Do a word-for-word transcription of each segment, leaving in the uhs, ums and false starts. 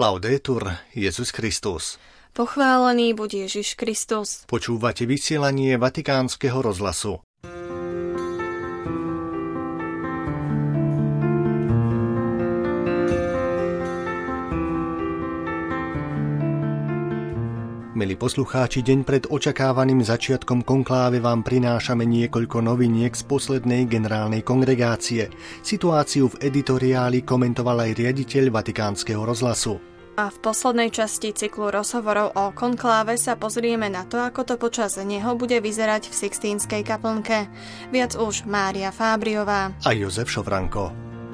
Laudetur Jesus Christus. Pochválený buď Ježiš Kristus. Počúvate vysielanie Vatikánskeho rozhlasu. Milí poslucháči, deň pred očakávaným začiatkom konkláve vám prinášame niekoľko noviniek z poslednej generálnej kongregácie. Situáciu v editoriáli komentoval aj riaditeľ Vatikánskeho rozhlasu. A v poslednej časti cyklu rozhovorov o konkláve sa pozrieme na to, ako to počas neho bude vyzerať v Sixtínskej kaplnke. Viac už Mária Fábriová a Jozef Šofranko.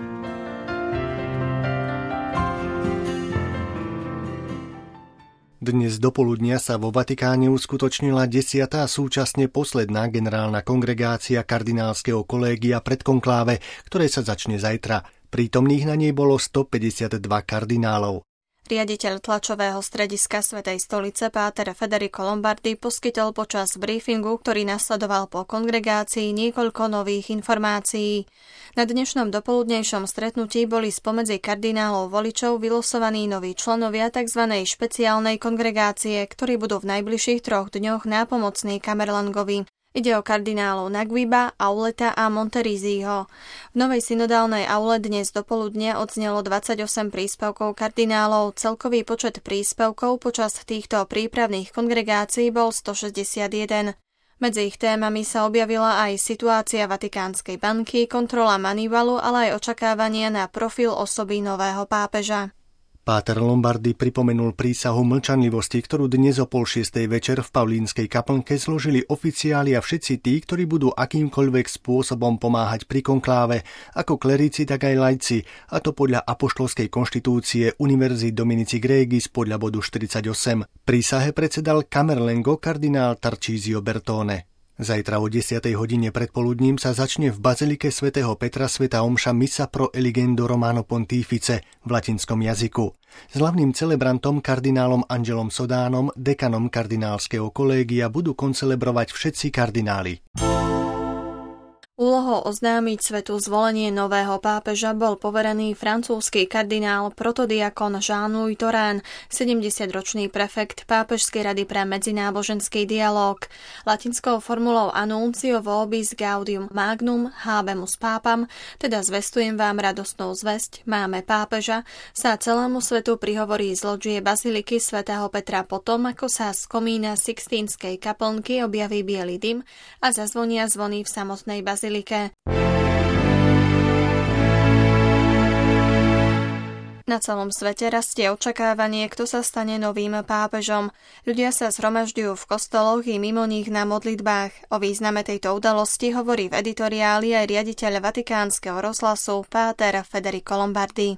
Dnes dopoludnia sa vo Vatikáne uskutočnila desiatá súčasne posledná generálna kongregácia kardinálskeho kolégia pred konkláve, ktoré sa začne zajtra. Prítomných na nej bolo stopäťdesiatdva kardinálov. Riaditeľ tlačového strediska Svätej stolice páter Federico Lombardi poskytol počas briefingu, ktorý nasledoval po kongregácii, niekoľko nových informácií. Na dnešnom dopoludnejšom stretnutí boli spomedzi kardinálov voličov vylosovaní noví členovia tzv. Špeciálnej kongregácie, ktorí budú v najbližších troch dňoch nápomocní Camerlengovi. Ide o kardinálov Naguiba, Auleta a Monterizziho. V novej synodálnej aule dnes dopoludne odznelo dvadsaťosem príspevkov kardinálov. Celkový počet príspevkov počas týchto prípravných kongregácií bol stošesťdesiatjeden. Medzi ich témami sa objavila aj situácia Vatikánskej banky, kontrola Manivalu, ale aj očakávania na profil osoby nového pápeža. Páter Lombardi pripomenul prísahu mlčanlivosti, ktorú dnes o pol šiestej večer v Paulínskej kaplnke zložili oficiáli a všetci tí, ktorí budú akýmkoľvek spôsobom pomáhať pri konkláve, ako klerici, tak aj laici, a to podľa apoštolskej konštitúcie Universi Dominici Gregis podľa bodu štyridsaťosem. Prísahe predsedal Camerlengo kardinál Tarcísio Bertone. Zajtra o desiatej hodine predpoludním sa začne v bazilike svätého Petra svätá omša Missa pro eligendo Romano Pontifice v latinskom jazyku. S hlavným celebrantom kardinálom Angelom Sodánom, dekanom kardinálskeho kolégia, budú koncelebrovať všetci kardináli. Úlohou oznámiť svetu zvolenie nového pápeža bol poverený francúzsky kardinál protodiakon Jean-Louis Torán, sedemdesiatročný prefekt Pápežskej rady pre medzináboženský dialóg. Latinskou formulou Annuncio vobis gaudium magnum habemus pápam, teda zvestujem vám radostnú zvesť, máme pápeža, sa celému svetu prihovorí z lodžie baziliky svätého Petra potom, ako sa z komína Sixtínskej kaplnky objaví biely dym a zazvonia zvony v samotnej bazilike. Na celom svete rastie očakávanie, kto sa stane novým pápežom. Ľudia sa zhromažďujú v kostoloch i mimo nich na modlitbách. O význame tejto udalosti hovorí v editoriáli aj riaditeľ Vatikánskeho rozhlasu páter Federico Lombardi.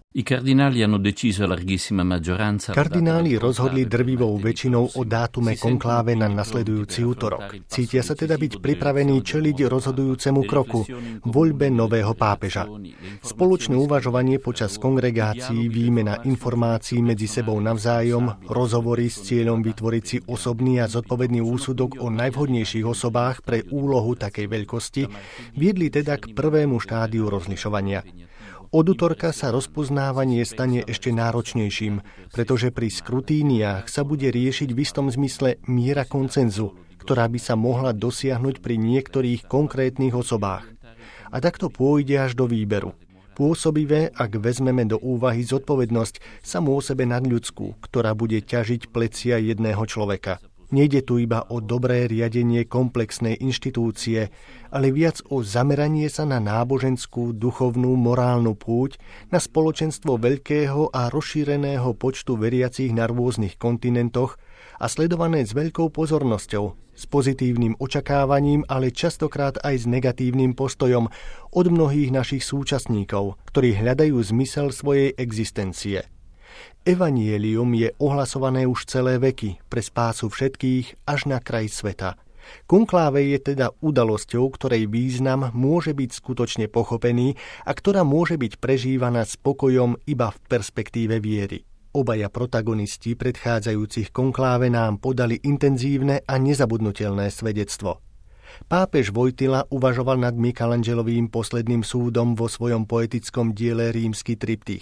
Kardináli rozhodli drvivou väčšinou o dátume konkláve na nasledujúci útorok. Cítia sa teda byť pripravení čeliť rozhodujúcemu kroku, voľbe nového pápeža. Spoločné uvažovanie počas kongregácií, výmena informácií medzi sebou navzájom, rozhovory s cieľom vytvoriť si osobný a zodpovedný úsudok o najvhodnejších osobách pre úlohu takej veľkosti, viedli teda k prvému štádiu rozlišovania. Od utorka sa rozpoznávanie stane ešte náročnejším, pretože pri skrutíniách sa bude riešiť v istom zmysle miera koncenzu, ktorá by sa mohla dosiahnuť pri niektorých konkrétnych osobách. A takto pôjde až do výberu. Pôsobivé, ak vezmeme do úvahy zodpovednosť samú o sebe nadľudskú, ktorá bude ťažiť plecia jedného človeka. Nejde tu iba o dobré riadenie komplexnej inštitúcie, ale viac o zameranie sa na náboženskú, duchovnú, morálnu púť, na spoločenstvo veľkého a rozšíreného počtu veriacich na rôznych kontinentoch a sledované s veľkou pozornosťou, s pozitívnym očakávaním, ale častokrát aj s negatívnym postojom od mnohých našich súčasníkov, ktorí hľadajú zmysel svojej existencie. Evanielium je ohlasované už celé veky pre spásu všetkých až na kraj sveta. Konkláve je teda udalosťou, ktorej význam môže byť skutočne pochopený a ktorá môže byť prežívaná spokojom iba v perspektíve viery. Obaja protagonisti predchádzajúcich konkláve nám podali intenzívne a nezabudnutelné svedectvo. Pápež Wojtyla uvažoval nad Michelangelovým posledným súdom vo svojom poetickom diele Rímsky triptych.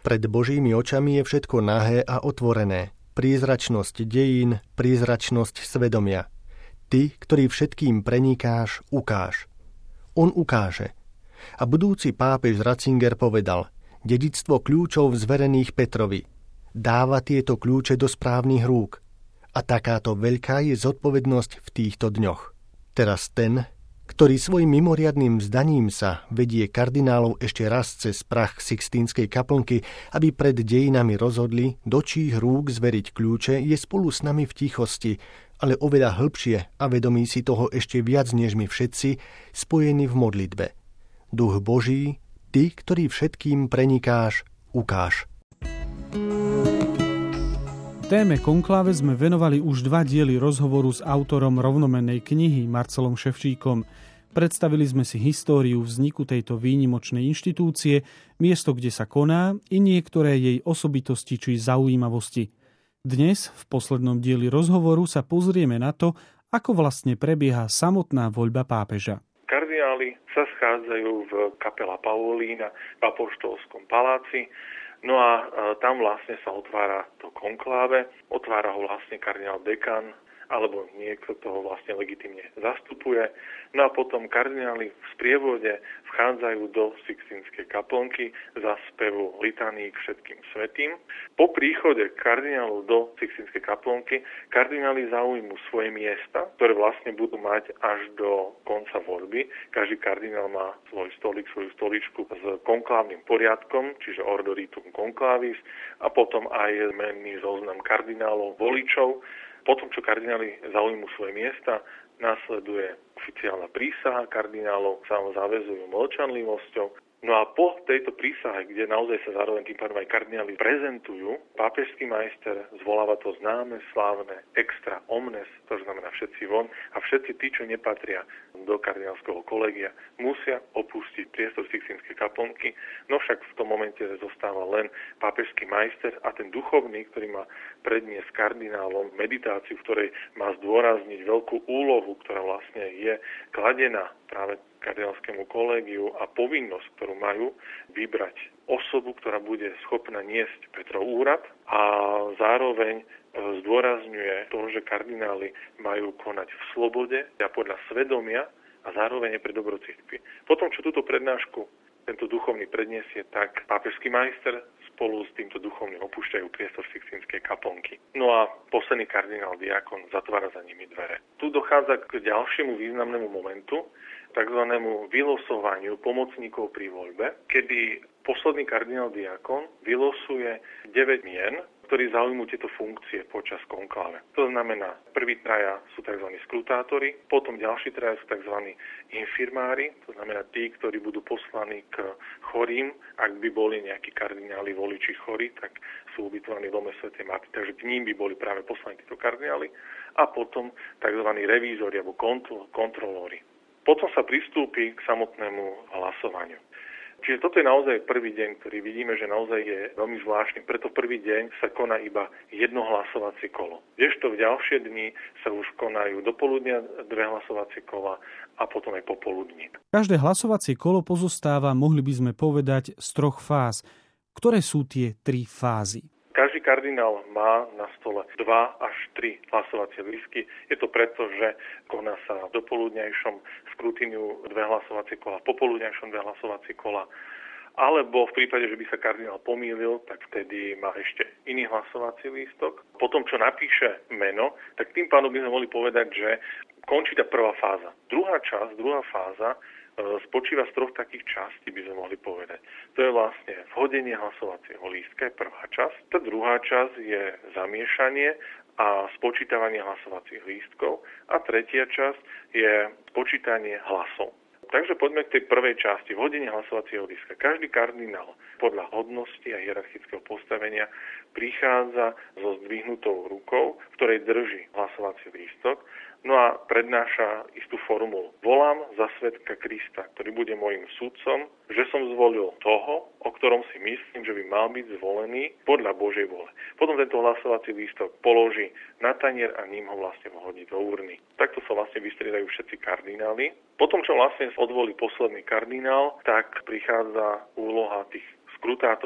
Pred Božími očami je všetko nahé a otvorené. Prízračnosť dejín, prízračnosť svedomia. Ty, ktorý všetkým prenikáš, ukáž. On ukáže. A budúci pápež Ratzinger povedal: dedičstvo kľúčov zverených Petrovi. Dáva tieto kľúče do správnych rúk. A takáto veľká je zodpovednosť v týchto dňoch. Teraz ten, ktorý svojim mimoriadnym vzdaním sa vedie kardinálov ešte raz cez prach Sixtínskej kaplnky, aby pred dejinami rozhodli, do čích rúk zveriť kľúče, je spolu s nami v tichosti, ale oveľa hĺbšie a vedomí si toho ešte viac než my všetci, spojený v modlitbe. Duch Boží, ty, ktorý všetkým prenikáš, ukáž. Téme konkláve sme venovali už dva diely rozhovoru s autorom rovnomennej knihy Marcelom Ševčíkom. Predstavili sme si históriu vzniku tejto výnimočnej inštitúcie, miesto, kde sa koná, i niektoré jej osobitosti či zaujímavosti. Dnes, v poslednom dieli rozhovoru, sa pozrieme na to, ako vlastne prebieha samotná voľba pápeža. Kardináli sa schádzajú v Kapela Paulína v Apoštolskom paláci. No a tam vlastne sa otvára to konkláve, otvára ho vlastne kardinál dekan, alebo niekto, kto ho vlastne legitimne zastupuje. No a potom kardináli v sprievode vchádzajú do Sixtínskej kaplnky za spevu litánií k všetkým svätým. Po príchode kardinálov do Sixtínskej kaplnky kardináli zaujmú svoje miesta, ktoré vlastne budú mať až do konca voľby. Každý kardinál má svoj stolik, svoju stoličku s konklávnym poriadkom, čiže ordoritum conclavis, a potom aj menný zoznam kardinálov, voličov. Potom, čo kardináli zaujmú svoje miesta, nasleduje oficiálna prísaha kardinálov, sa zaväzujú mlčanlivosťou. No a po tejto prísahe, kde naozaj sa zároveň tým pádom aj kardináli prezentujú, pápežský majster zvoláva to známe, slávne extra omnes, to znamená všetci von, a všetci tí, čo nepatria do kardinálskeho kolegia, musia opustiť priestor Sixtínskej kaplnky, no však v tom momente zostáva len pápežský majster a ten duchovný, ktorý má predniesť kardinálom meditáciu, v ktorej má zdôrazniť veľkú úlohu, ktorá vlastne je kladená práve kardinálskému kolégiu a povinnosť, ktorú majú vybrať osobu, ktorá bude schopná niesť Petrov úrad, a zároveň zdôrazňuje to, že kardináli majú konať v slobode a podľa svedomia a zároveň pre dobro cirkvi. Potom, čo túto prednášku tento duchovný predniesie, tak pápežský majster spolu s týmto duchovným opúšťajú priestor Sixtínskej kaplnky. No a posledný kardinál diakon zatvára za nimi dvere. Tu dochádza k ďalšiemu významnému momentu, takzvanému vylosovaniu pomocníkov pri voľbe, kedy posledný kardinál diakon vylosuje deväť mien, ktorí zaujmú tieto funkcie počas konkláve. To znamená, prví traja sú tzv. Skrutátori, potom ďalší traja sú tzv. Infirmári, to znamená tí, ktorí budú poslaní k chorým. Ak by boli nejakí kardináli voliči chorí, tak sú ubytovaní v dome svätej Marty, takže k ním by boli práve poslaní títo kardináli. A potom tzv. Revízori alebo kontrolóri. Potom sa pristúpi k samotnému hlasovaniu. Čiže toto je naozaj prvý deň, ktorý vidíme, že naozaj je veľmi zvláštny. Preto prvý deň sa koná iba jedno hlasovacie kolo. Kdežto v ďalšie dni sa už konajú dopoludnia dve hlasovacie kola a potom aj popoludní. Každé hlasovacie kolo pozostáva, mohli by sme povedať, z troch fáz. Ktoré sú tie tri fázy? Každý kardinál má na stole dva až tri hlasovacie lístky. Je to preto, že koná sa v dopoludňajšom skrutíniu dve hlasovacie kola, v popoludňajšom dve hlasovacie kola. Alebo v prípade, že by sa kardinál pomýlil, tak vtedy má ešte iný hlasovací lístok. Potom, čo napíše meno, tak tým pádom by sme mohli povedať, že končí tá prvá fáza. Druhá časť, druhá fáza spočíva z troch takých častí, by sme mohli povedať. To je vlastne vhodenie hlasovacieho lístka, je prvá časť. Tá druhá časť je zamiešanie a spočítavanie hlasovacích lístkov. A tretia časť je spočítanie hlasov. Takže poďme k tej prvej časti, vhodenie hlasovacieho lístka. Každý kardinál podľa hodnosti a hierarchického postavenia prichádza so zdvihnutou rukou, v ktorej drží hlasovací lístok, no a prednáša istú formulu. Volám za svedka Krista, ktorý bude môjim sudcom, že som zvolil toho, o ktorom si myslím, že by mal byť zvolený podľa Božej vôle. Potom tento hlasovací lístok položí na tanier a ním ho vlastne vhodí do urny. Takto sa vlastne vystriedajú všetci kardináli. Potom, čo vlastne odvolí posledný kardinál, tak prichádza úloha tých skrutátorov.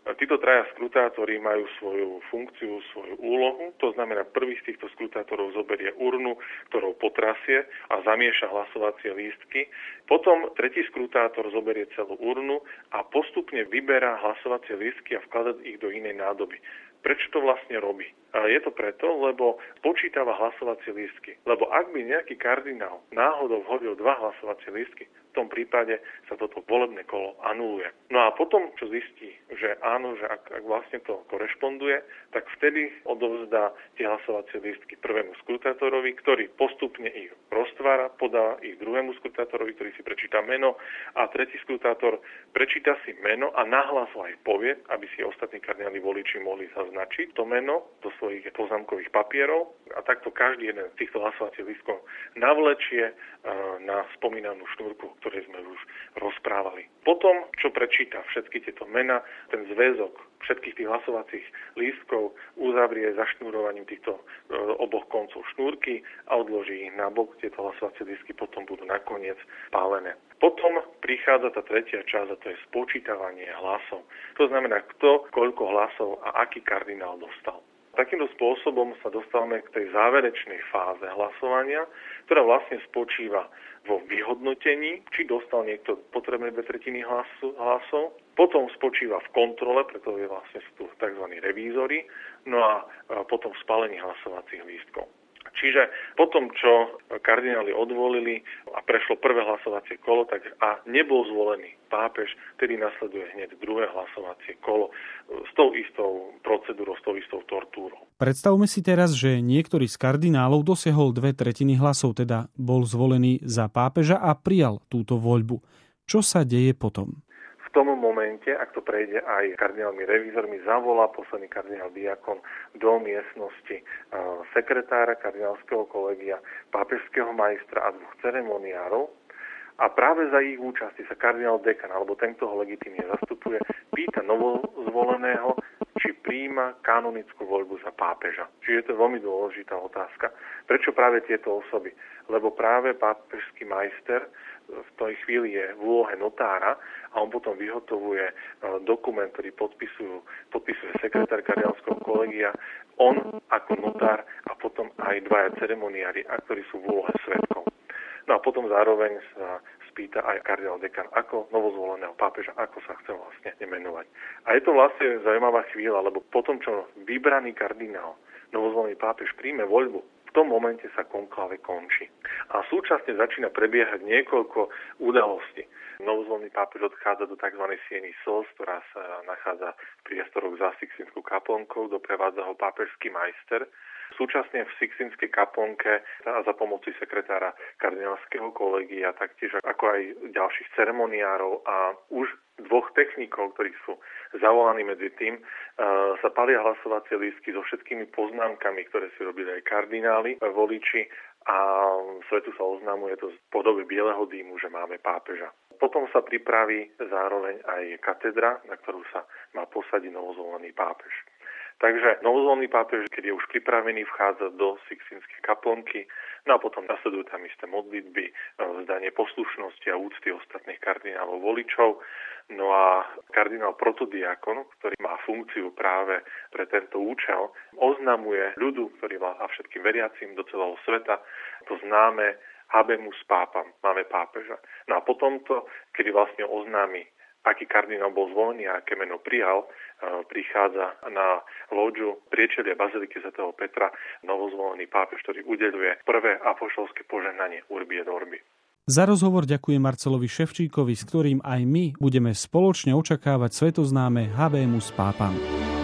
Títo traja skrutátori majú svoju funkciu, svoju úlohu. To znamená, prvý z týchto skrutátorov zoberie urnu, ktorou potrasie a zamieša hlasovacie lístky. Potom tretí skrutátor zoberie celú urnu a postupne vyberá hlasovacie lístky a vkladá ich do inej nádoby. Prečo to vlastne robí? Je to preto, lebo spočítava hlasovacie lístky. Lebo ak by nejaký kardinál náhodou vhodil dva hlasovacie lístky, v tom prípade sa toto volebné kolo anuluje. No a potom, čo zistí, že áno, že ak, ak vlastne to korešponduje, tak vtedy odovzdá tie hlasovacie lístky prvému skrutátorovi, ktorý postupne ich roztvára, podá ich druhému skrutátorovi, ktorý si prečíta meno a tretí skrutátor prečíta si meno a nahlas ho aj povie, aby si ostatní kardináli voliči mohli zaznačiť to meno do svojich poznámkových papierov a takto každý jeden z týchto hlasovacích lístkov navlečie na spomínanú šnúrku, o ktorej sme už rozprávali. Potom, čo prečíta všetky tieto mená, ten zväzok všetkých tých hlasovacích lístkov uzavrie zašnúrovaním týchto oboch koncov šnúrky a odloží ich nabok. Tieto hlasovacie lístky potom budú nakoniec pálené. Potom prichádza tá tretia časť a to je spočítavanie hlasov. To znamená, kto koľko hlasov a aký kardinál dostal. Takýmto spôsobom sa dostávame k tej záverečnej fáze hlasovania, ktorá vlastne spočíva vo vyhodnotení, či dostal niekto potrebné dve tretiny hlasu, hlasov. Potom spočíva v kontrole, preto je vlastne sú tu tzv. Revízori, no a potom v spálení hlasovacích lístkov. Čiže potom, čo kardináli odvolili a prešlo prvé hlasovacie kolo, tak a nebol zvolený pápež, tedy nasleduje hneď druhé hlasovacie kolo s tou istou procedúrou, s tou istou tortúrou. Predstavme si teraz, že niektorý z kardinálov dosiahol dve tretiny hlasov, teda bol zvolený za pápeža a prijal túto voľbu. Čo sa deje potom? V tom momente, ak to prejde aj kardinálmi revízormi, zavolá posledný kardinál diakon do miestnosti sekretára kardinálskeho kolegia, pápežského majstra a dvoch ceremoniárov a práve za ich účasti sa kardinál dekan, alebo ten, kto ho legitímne zastupuje, pýta novozvoleného, či prijíma kanonickú voľbu za pápeža. Čiže to je veľmi dôležitá otázka. Prečo práve tieto osoby? Lebo práve pápežský majster v tej chvíli je v úlohe notára a on potom vyhotovuje dokument, ktorý podpisujú, podpisuje sekretár kardinálskeho kolegia, on ako notár a potom aj dvaja ceremoniári, a ktorí sú v úlohe svedkov. No a potom zároveň sa spýta aj kardinál dekan ako novozvoleného pápeža, ako sa chce vlastne nemenovať. A je to vlastne zaujímavá chvíľa, lebo potom, čo vybraný kardinál, novozvolený pápež príjme voľbu, v tom momente sa konkláve končí. A súčasne začína prebiehať niekoľko udalostí. Novozvolený pápež odchádza do tzv. Sieny slz, ktorá sa nachádza v priestoroch za Sixtinskou kaplnkou, doprevádza ho pápežský majster. Súčasne v Sixtinskej kaplnke a za pomoci sekretára kardinálskeho kolegia, taktiež ako aj ďalších ceremoniárov a už dvoch technikov, ktorí sú zavolaní medzi tým, sa palia hlasovacie lístky so všetkými poznámkami, ktoré si robili aj kardináli, voliči a svetu sa oznamuje to z podoby bieleho dýmu, že máme pápeža. Potom sa pripraví zároveň aj katedra, na ktorú sa má posadiť novozvolený pápež. Takže novozvolený pápež, keď je už pripravený, vchádza do Sixtinskej kaplnky, no a potom nasledujú tam isté modlitby, vzdanie poslušnosti a úcty ostatných kardinálov voličov. No a kardinál protodiakon, ktorý má funkciu práve pre tento účel, oznamuje ľudu, ktorý a všetkým veriacim do celého sveta to známe habemus pápam, máme pápeža. No a potom to, kedy vlastne oznámi, aký kardinál bol zvolený a aké meno prijal, prichádza na lóďu priečelia Baziliky svätého Petra novozvolený pápež, ktorý udeľuje prvé apoštolské požehnanie Urbi et Orbi. Za rozhovor ďakujem Marcelovi Ševčíkovi, s ktorým aj my budeme spoločne očakávať svetoznáme Habemus Pápam.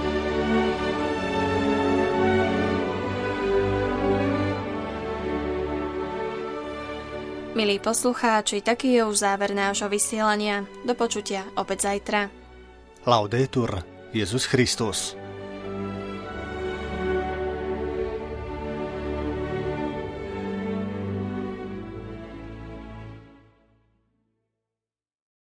Milí poslucháči, taký je už záver nášho vysielania. Do počutia opäť zajtra. Laudetur Jesus Christus.